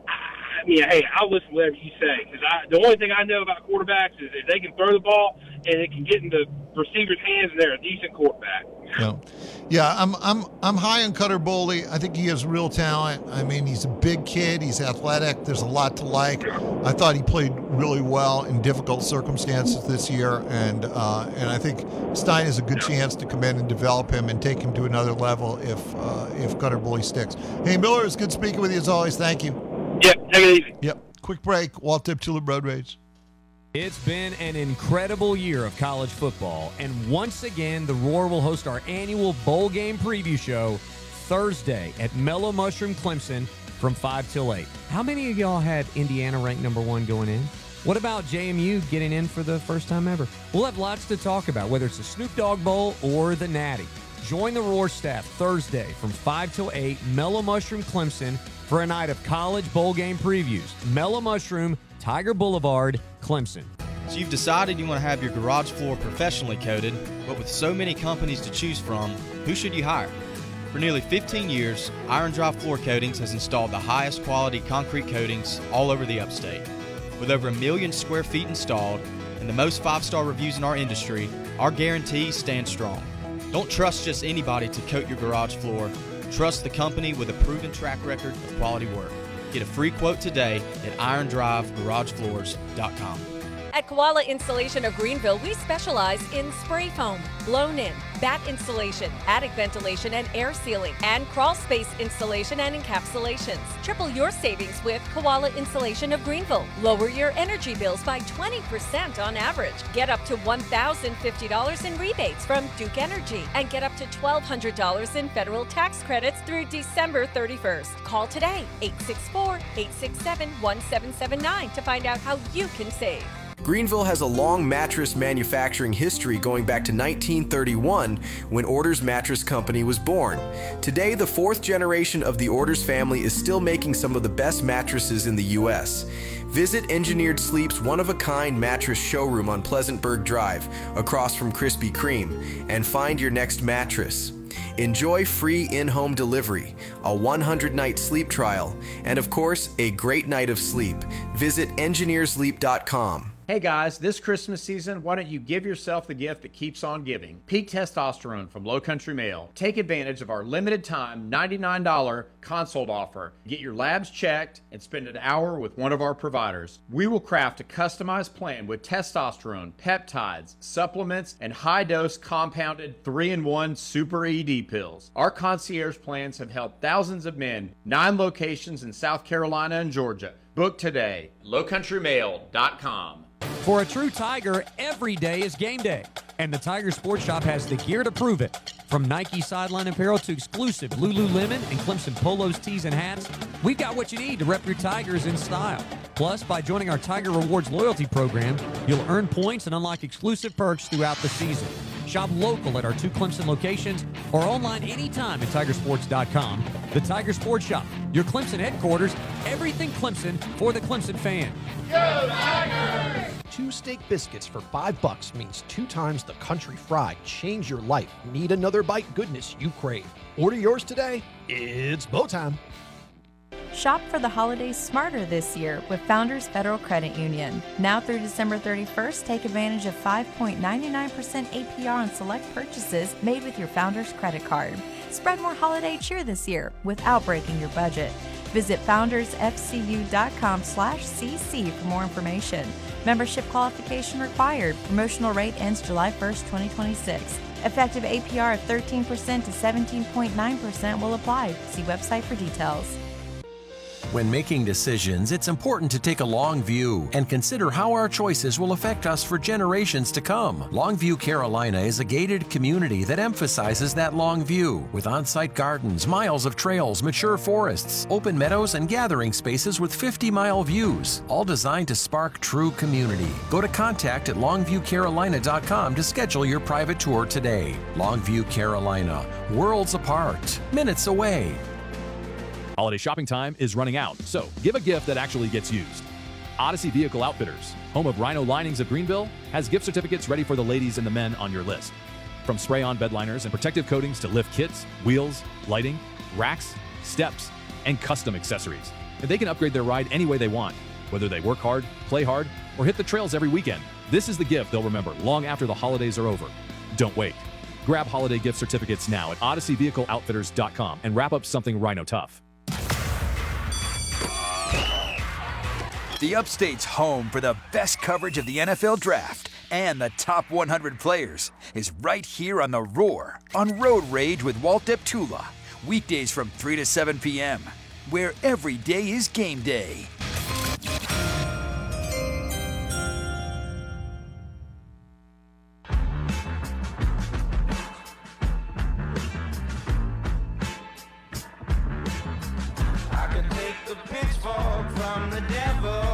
I mean, hey, I'll listen to whatever you say because the only thing I know about quarterbacks is if they can throw the ball and it can get in the receiver's hands and they're a decent quarterback. Yeah, yeah. I'm I'm I'm high on Cutter Boley. I think he has real talent. I mean, he's a big kid. He's athletic. There's a lot to like. I thought he played really well in difficult circumstances this year, and uh, and I think Stein has a good chance to come in and develop him and take him to another level if uh, if Cutter Boley sticks. Hey, Miller, it's good speaking with you as always. Thank you. Yep. Take it easy. Yep. Quick break. Walt Tip Tulip Road Rage. It's been an incredible year of college football, and once again, the Roar will host our annual bowl game preview show Thursday at Mellow Mushroom Clemson from five till eight. How many of y'all had Indiana ranked number one going in? What about J M U getting in for the first time ever? We'll have lots to talk about, whether it's the Snoop Dogg Bowl or the Natty. Join the Roar staff Thursday from five till eight, Mellow Mushroom Clemson, for a night of college bowl game previews. Mellow Mushroom, Tiger Boulevard, Clemson. So you've decided you want to have your garage floor professionally coated, but with so many companies to choose from, who should you hire? For nearly fifteen years, Iron Drive Floor Coatings has installed the highest quality concrete coatings all over the upstate. With over a million square feet installed and the most five-star reviews in our industry, our guarantees stand strong. Don't trust just anybody to coat your garage floor. Trust the company with a proven track record of quality work. Get a free quote today at iron drive garage floors dot com. At Koala Insulation of Greenville, we specialize in spray foam, blown-in, bat installation, attic ventilation and air sealing, and crawl space installation and encapsulations. Triple your savings with Koala Insulation of Greenville. Lower your energy bills by twenty percent on average. Get up to one thousand fifty dollars in rebates from Duke Energy and get up to twelve hundred dollars in federal tax credits through December thirty-first. Call today, eight six four, eight six seven, one seven seven nine to find out how you can save. Greenville has a long mattress manufacturing history going back to nineteen thirty-one when Orders Mattress Company was born. Today, the fourth generation of the Orders family is still making some of the best mattresses in the U S. Visit Engineered Sleep's one-of-a-kind mattress showroom on Pleasantburg Drive, across from Krispy Kreme, and find your next mattress. Enjoy free in-home delivery, a one hundred night sleep trial, and of course, a great night of sleep. Visit engineer sleep dot com. Hey guys, this Christmas season, why don't you give yourself the gift that keeps on giving? Peak Testosterone from Low Country Mail. Take advantage of our limited time ninety-nine dollars consult offer. Get your labs checked and spend an hour with one of our providers. We will craft a customized plan with testosterone, peptides, supplements, and high-dose compounded three in one Super E D pills. Our concierge plans have helped thousands of men, nine locations in South Carolina and Georgia. Book today, low country mail dot com. For a true Tiger, every day is game day, and the Tiger Sports Shop has the gear to prove it. From Nike sideline apparel to exclusive Lululemon and Clemson polos, tees, and hats, we've got what you need to rep your Tigers in style. Plus, by joining our Tiger Rewards loyalty program, you'll earn points and unlock exclusive perks throughout the season. Shop local at our two Clemson locations or online anytime at tiger sports dot com. The Tiger Sports Shop, your Clemson headquarters, everything Clemson for the Clemson fan. Go Tigers! Two steak biscuits for five bucks means two times the country fried. Change your life. Need another bite goodness you crave. Order yours today. It's bow time. Shop for the holidays smarter this year with Founders Federal Credit Union. Now through December thirty-first, take advantage of five point nine nine percent A P R on select purchases made with your Founders credit card. Spread more holiday cheer this year without breaking your budget. Visit foundersfcu.com slash cc for more information. Membership qualification required. Promotional rate ends July first, twenty twenty-six. Effective A P R of thirteen percent to seventeen point nine percent will apply. See website for details. When making decisions, it's important to take a long view and consider how our choices will affect us for generations to come. Longview Carolina is a gated community that emphasizes that long view, with on-site gardens, miles of trails, mature forests, open meadows, and gathering spaces with fifty-mile views, all designed to spark true community. Go to contact at longview carolina dot com to schedule your private tour today. Longview Carolina, worlds apart, minutes away. Holiday shopping time is running out, so give a gift that actually gets used. Odyssey Vehicle Outfitters, home of Rhino Linings of Greenville, has gift certificates ready for the ladies and the men on your list. From spray-on bed liners and protective coatings to lift kits, wheels, lighting, racks, steps, and custom accessories. And they can upgrade their ride any way they want, whether they work hard, play hard, or hit the trails every weekend. This is the gift they'll remember long after the holidays are over. Don't wait. Grab holiday gift certificates now at odyssey vehicle outfitters dot com and wrap up something Rhino tough. The Upstate's home for the best coverage of the N F L Draft and the top one hundred players is right here on The Roar on Road Rage with Walt Deptula. Weekdays from three to seven p.m., where every day is game day. I can take the pitchfork from the devil.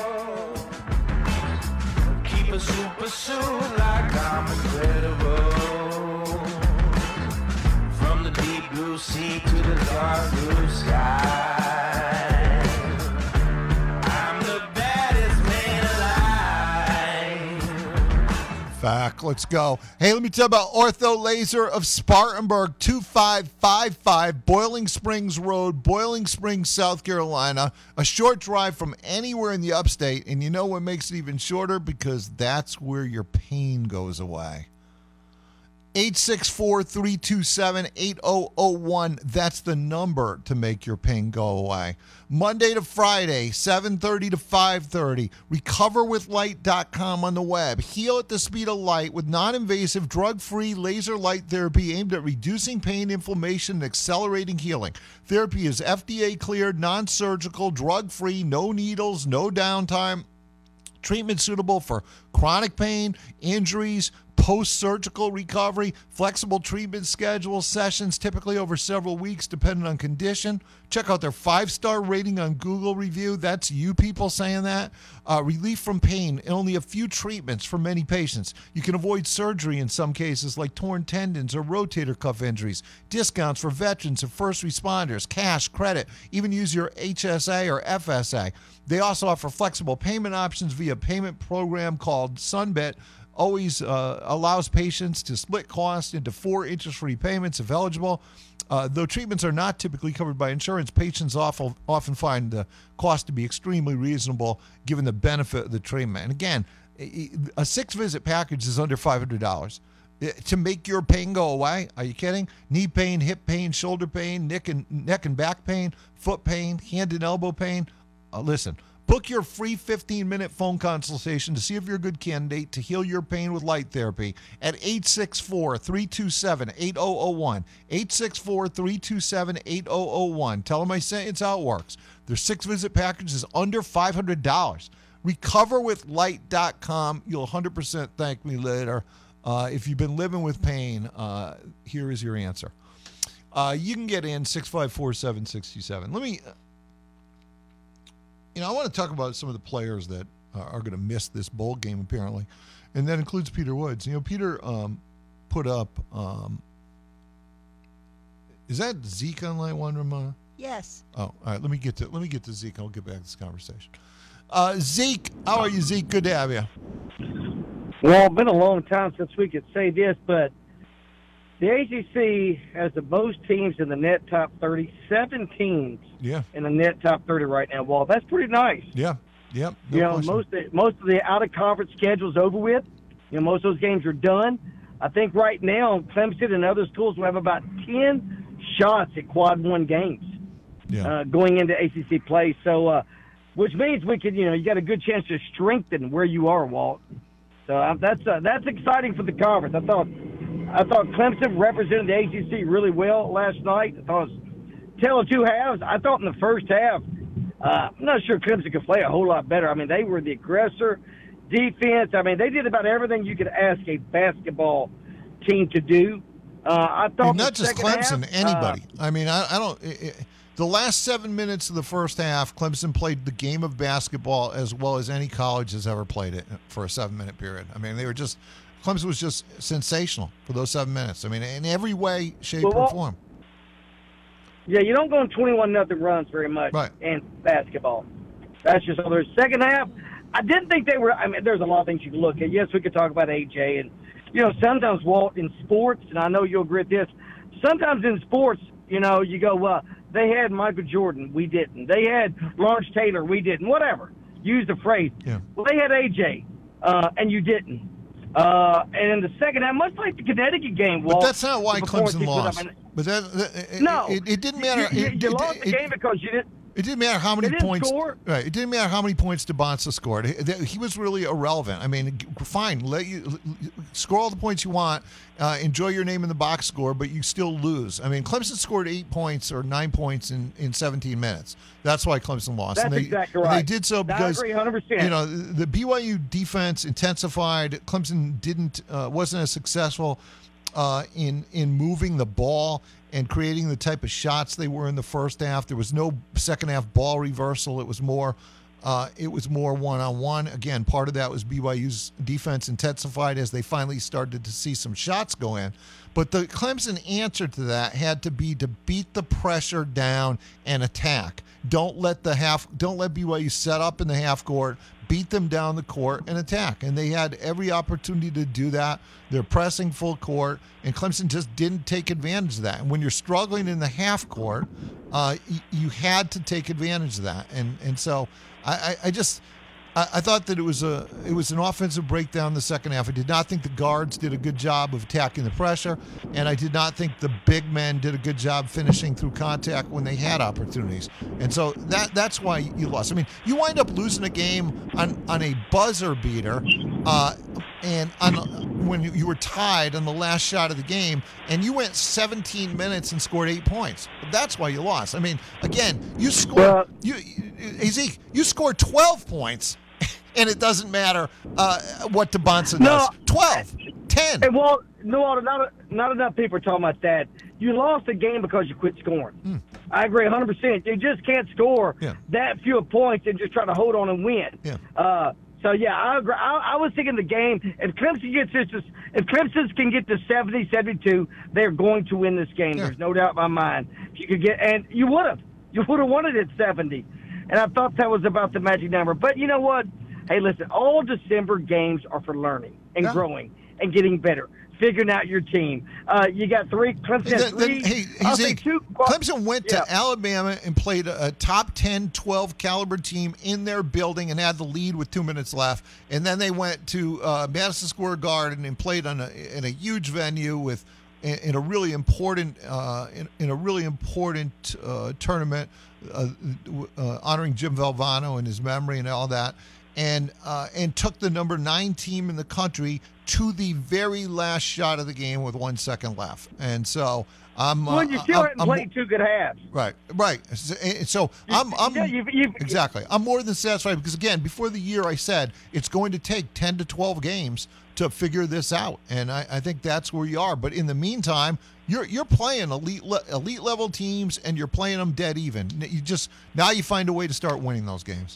Keep a super suit like I'm incredible. From the deep blue sea to the dark blue sky. I'm the baddest man alive. Fact, let's go. Hey, let me tell you about Ortho Laser of Spartanburg, two five five five Boiling Springs Road, Boiling Springs, South Carolina. A short drive from anywhere in the upstate. And you know what makes it even shorter? Because that's where your pain goes away. eight six four, three two seven, eight zero zero one. That's the number to make your pain go away. Monday to Friday, seven thirty to five thirty. recover with light dot com on the web. Heal at the speed of light with non-invasive, drug-free laser light therapy aimed at reducing pain, inflammation, and accelerating healing. Therapy is F D A cleared, non-surgical, drug-free, no needles, no downtime. Treatment suitable for chronic pain, injuries, post-surgical recovery, flexible treatment schedule, sessions typically over several weeks depending on condition. Check out their five-star rating on Google review. That's you people saying that. Uh, relief from pain and only a few treatments for many patients. You can avoid surgery in some cases like torn tendons or rotator cuff injuries. Discounts for veterans and first responders, cash, credit, even use your H S A or F S A. They also offer flexible payment options via a payment program called Sunbit. Always uh, allows patients to split costs into four interest-free payments if eligible. Uh, though treatments are not typically covered by insurance, patients often, often find the cost to be extremely reasonable given the benefit of the treatment. And again, a six-visit package is under five hundred dollars. To make your pain go away, are you kidding? Knee pain, hip pain, shoulder pain, neck and, neck and back pain, foot pain, hand and elbow pain. Uh, listen. Book your free fifteen-minute phone consultation to see if you're a good candidate to heal your pain with light therapy at eight six four, three two seven, eight zero zero one. eight six four, three two seven, eight zero zero one. Tell them I sent you. It's how it works. Their six-visit package is under five hundred dollars. recover with light dot com. You'll one hundred percent thank me later. Uh, if you've been living with pain, uh, here is your answer. Uh, you can get in six five four, seven six seven. Let me... You know, I want to talk about some of the players that uh, are going to miss this bowl game, apparently. And that includes Peter Woods. You know, Peter um, put up, um, is that Zeke on line one, Ramona? Yes. Oh, all right. Let me get to let me get to Zeke. I'll get back to this conversation. Uh, Zeke, how are you, Zeke? Good to have you. Well, it's been a long time since we could say this, but The A C C has the most teams in the net top thirty. Seven teams Yeah. in the net top thirty right now, Walt. That's pretty nice. Yeah. Yep. No you know, question. most of the, most of the out-of-conference schedule's over with. You know, most of those games are done. I think right now Clemson and other schools will have about ten shots at quad one games yeah. uh, going into A C C play. So, uh, which means we could, you know, you got a good chance to strengthen where you are, Walt. So uh, that's uh, that's exciting for the conference. I thought I thought Clemson represented the A C C really well last night. I thought it was tale of two halves. I thought in the first half, uh, I'm not sure Clemson could play a whole lot better. I mean, they were the aggressor. Defense, I mean, they did about everything you could ask a basketball team to do. Uh, I thought And not the just second Clemson, half, anybody. Uh, I mean, I, I don't. It, it, the last seven minutes of the first half, Clemson played the game of basketball as well as any college has ever played it for a seven-minute period. I mean, they were just Clemson was just sensational for those seven minutes. I mean, in every way, shape, Well, or form. yeah, you don't go on twenty-one nothing runs very much Right. in basketball. That's just all there's. Second half, I didn't think they were. I mean, there's a lot of things you can look at. Yes, we could talk about A J, and you know, sometimes Walt in sports, and I know you'll agree with this. Sometimes in sports, you know, you go, well, they had Michael Jordan, we didn't. They had Lawrence Taylor, we didn't. Whatever. Use the phrase. Yeah. Well, they had A J, uh, and you didn't. Uh, and in the second half, much like the Connecticut game, Walt. But that's not why the performance Clemson he put up, lost. and- But that, that it, No. it, it didn't matter. You, you, It- you it- lost the it- game because you didn't. It didn't matter how many They didn't points. score. Right. It didn't matter how many points DeBonsa scored. He, he was really irrelevant. I mean, fine, let you score all the points you want, uh, enjoy your name in the box score, but you still lose. I mean, Clemson scored eight points or nine points in, in seventeen minutes. That's why Clemson lost. That's and they, exactly and right. they did so I because agree one hundred percent. you know the B Y U defense intensified. Clemson didn't uh, wasn't as successful uh, in in moving the ball and creating the type of shots they were in the first half. There was no second half ball reversal. It was more uh, it was more one-on-one. Again, part of that was B Y U's defense intensified as they finally started to see some shots go in. But the Clemson answer to that had to be to beat the pressure down and attack. Don't let the half don't let B Y U set up in the half court, beat them down the court and attack. And they had every opportunity to do that. They're pressing full court, and Clemson just didn't take advantage of that. And when you're struggling in the half court, uh, y- you had to take advantage of that. And and so I, I, I just I, I thought that it was a it was an offensive breakdown in the second half. I did not think the guards did a good job of attacking the pressure, and I did not think the big men did a good job finishing through contact when they had opportunities. And so that that's why you lost. I mean, you wind up losing a game on, on a buzzer beater, uh, and on when you, you were tied on the last shot of the game, and you went seventeen minutes and scored eight points. That's why you lost. I mean, again, you scored Well- you, you Zeke, you scored twelve points. And it doesn't matter uh, what DeBonsa No. does. twelve, ten. And well, no, not not enough people are talking about that. You lost the game because you quit scoring. Hmm. I agree one hundred percent. You just can't score Yeah. that few points and just try to hold on and win. Yeah. Uh, so yeah, I agree. I, I was thinking the game. If Clemson gets this, if Clemson can get to seventy, seventy-two, they're going to win this game. Yeah. There's no doubt in my mind. If you could get, and you would have, you would have won it at seventy. And I thought that was about the magic number. But you know what? Hey, listen, all December games are for learning and Yeah. growing and getting better, figuring out your team. Uh, you got three. Clemson has Then- then, three. hey, I'll hey, say Zeke, two. Clemson went Yeah. to Alabama and played a, a top ten, twelve caliber team in their building and had the lead with two minutes left. And then they went to uh, Madison Square Garden and played on a, in a huge venue with in, in a really important uh, in, in a really important uh, tournament, uh, uh, honoring Jim Valvano and his memory and all that. And uh, and took the number nine team in the country to the very last shot of the game with one second left. And so I'm. Uh, Well, you still I'm- hadn't I'm- played two good halves. Right, right. So, and so I'm, I'm yeah, you've- you've- exactly. I'm more than satisfied because again, before the year, I said it's going to take ten to twelve games to figure this out, and I, I think that's where you are. But in the meantime, you're you're playing elite le- elite level teams, and you're playing them dead even. You just now you find a way to start winning those games.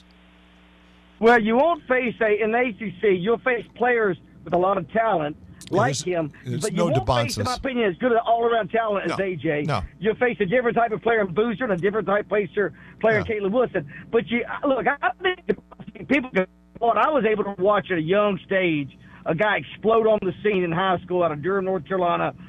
Well, you won't face a in the A C C. You'll face players with a lot of talent like There's- him, there's but you no won't face, in my DeBonsas. opinion, as good an all-around talent as No, A J. no. You'll face a different type of player in Booster and a different type of player player in Caitlin Wilson. But you look, I think people. What I was able to watch at a young stage, a guy explode on the scene in high school out of Durham, North Carolina,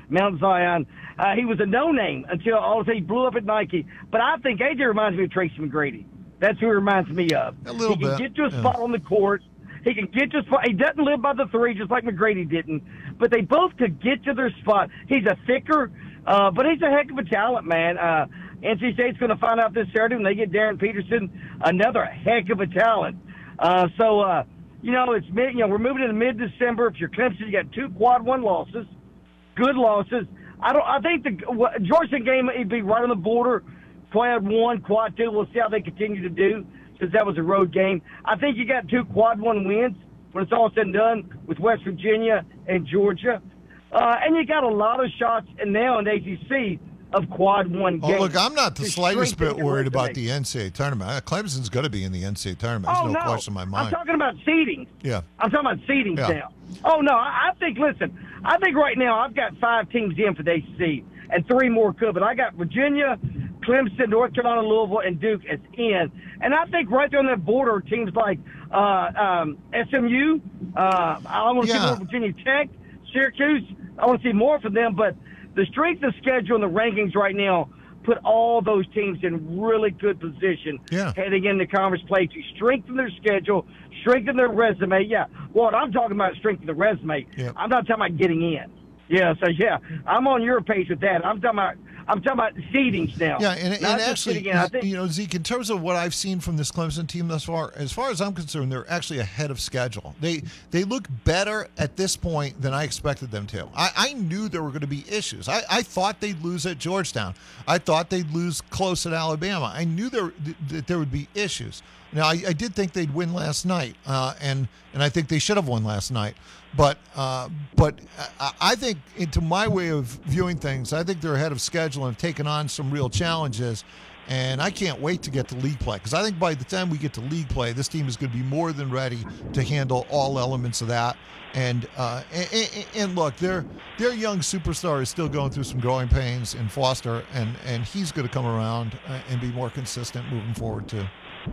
Mount Zion. Uh, he was a no-name until all of a sudden he blew up at Nike. But I think A J reminds me of Tracy McGrady. That's who he reminds me of. A little he can bit, get to a yeah. spot on the court. He can get to a spot. He doesn't live by the three just like McGrady didn't. But they both could get to their spot. He's a thicker, uh, but he's a heck of a talent, man. Uh, N C State's going to find out this Saturday when they get Darren Peterson, another heck of a talent. Uh, so, uh, you know, it's mid, you know, we're moving into mid-December. If you're Clemson, you got two quad one losses, good losses. I don't. I think the what, Georgetown game would be right on the border, quad one, quad two. We'll see how they continue to do since that was a road game. I think you got two quad one wins when it's all said and done with West Virginia and Georgia, uh, and you got a lot of shots and now in the A C C of quad one Oh, games. look, I'm not the to slightest strengthen bit your worried about resume. the N C double A tournament. Uh, Clemson's going to be in the N C double A tournament. There's Oh, no, no. question in my mind. I'm talking about seeding. Yeah. I'm talking about seedings Yeah. now. Oh, no, I, I think, listen, I think right now I've got five teams in for the A C C, and three more could, but I got Virginia, Clemson, North Carolina, Louisville, and Duke as in. And I think right there on that border are teams like uh, um, S M U. Uh, I want to see Yeah. more Virginia Tech, Syracuse. I want to see more from them, but the strength of schedule and the rankings right now put all those teams in really good position Yeah. heading into conference play to strengthen their schedule, strengthen their resume. Yeah, Walt, I'm talking about strengthening the resume. Yeah. I'm not talking about getting in. Yeah, so yeah, I'm on your page with that. I'm talking about I'm talking about seedings now. Yeah, and, Not and just actually, getting in. I think you know, Zeke, in terms of what I've seen from this Clemson team thus far, as far as I'm concerned, they're actually ahead of schedule. They they look better at this point than I expected them to. I, I knew there were going to be issues. I, I thought they'd lose at Georgetown. I thought they'd lose close at Alabama. I knew there that there would be issues. Now, I, I did think they'd win last night, uh, and and I think they should have won last night. But uh, but I, I think, into my way of viewing things, I think they're ahead of schedule and have taken on some real challenges. And I can't wait to get to league play, because I think by the time we get to league play, this team is going to be more than ready to handle all elements of that. And uh, and, and look, their their young superstar is still going through some growing pains in Foster, and, and he's going to come around and be more consistent moving forward too.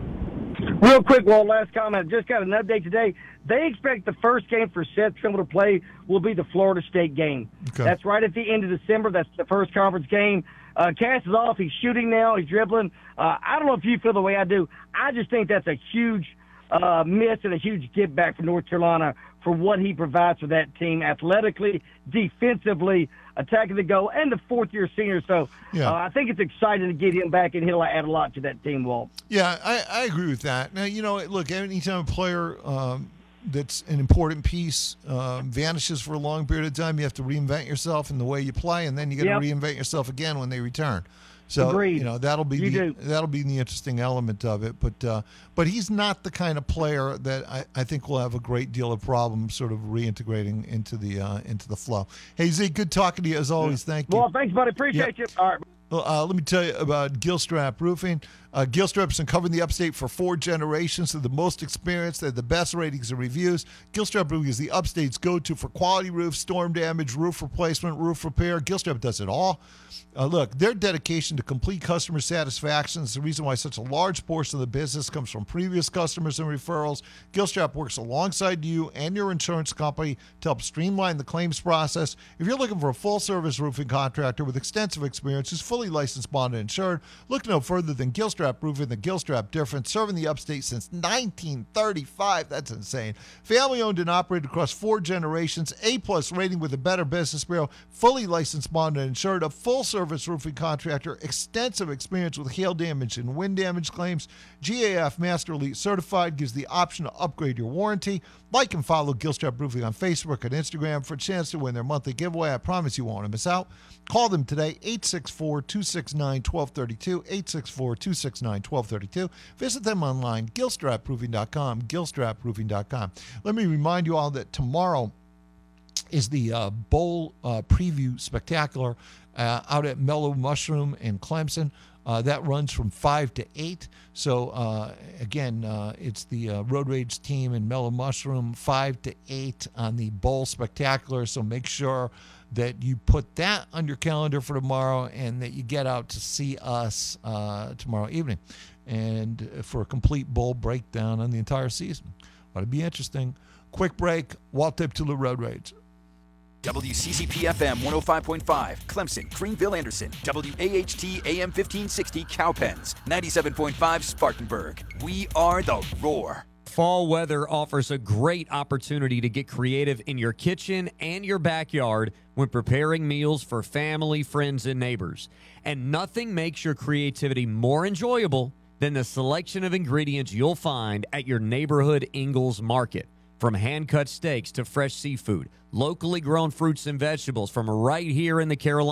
Real quick, well, last comment. Just got an update today. They expect the first game for Seth Trimble to play will be the Florida State game. Okay. That's right at the end of December. That's the first conference game. Uh, Cass is off. He's shooting now. He's dribbling. Uh, I don't know if you feel the way I do. I just think that's a huge uh, miss and a huge give back for North Carolina for what he provides for that team athletically, defensively, attacking the goal, and the fourth-year senior. So Yeah. uh, I think it's exciting to get him back, and he'll add a lot to that team, Walt. Yeah, I, I agree with that. Now, you know, look, anytime a player um, that's an important piece um, vanishes for a long period of time, you have to reinvent yourself in the way you play, and then you got to Yep. reinvent yourself again when they return. So Agreed. you know that'll be You the, do. that'll be the interesting element of it. But uh, but he's not the kind of player that I, I think will have a great deal of problems sort of reintegrating into the uh, into the flow. Hey Zeke, good talking to you as always. Thank you. Well, thanks, buddy. Appreciate you. All right. Well, uh, let me tell you about Gilstrap Roofing. Uh, Gilstrap's been covering the upstate for four generations. They're the most experienced. They're the best ratings and reviews. Gilstrap Roofing is the upstate's go-to for quality roofs, storm damage, roof replacement, roof repair. Gilstrap does it all. Uh, look, their dedication to complete customer satisfaction is the reason why such a large portion of the business comes from previous customers and referrals. Gilstrap works alongside you and your insurance company to help streamline the claims process. If you're looking for a full-service roofing contractor with extensive experience who's fully licensed, bonded, and insured, look no further than Gilstrap Roofing, the Gilstrap difference, serving the upstate since nineteen thirty-five. That's insane. Family-owned and operated across four generations, A-plus rating with the Better Business Bureau, fully licensed, bonded, and insured, a full-service roofing contractor, extensive experience with hail damage and wind damage claims, G A F Master Elite certified, gives the option to upgrade your warranty. Like and follow Gilstrap Roofing on Facebook and Instagram for a chance to win their monthly giveaway. I promise you won't want to miss out. Call them today, eight six four, two six nine, one two three two, eight six four, two six nine, one two three two. Visit them online, gilstrap roofing dot com, gilstrap roofing dot com. Let me remind you all that tomorrow is the uh, Bowl uh, Preview Spectacular uh, out at Mellow Mushroom in Clemson. Uh, that runs from five to eight. So, uh, again, uh, it's the uh, Road Rage team in Mellow Mushroom, five to eight on the Bowl Spectacular. So make sure that you put that on your calendar for tomorrow and that you get out to see us uh, tomorrow evening and for a complete bowl breakdown on the entire season. Ought to be interesting. Quick break. Walt Deptula, Road Rage. W C C P F M one oh five point five, Clemson, Greenville, Anderson. W A H T A M fifteen sixty, Cowpens. ninety-seven point five, Spartanburg. We are the Roar. Fall weather offers a great opportunity to get creative in your kitchen and your backyard when preparing meals for family, friends, and neighbors. And nothing makes your creativity more enjoyable than the selection of ingredients you'll find at your neighborhood Ingles Market. From hand-cut steaks to fresh seafood, locally grown fruits and vegetables from right here in the Carolinas.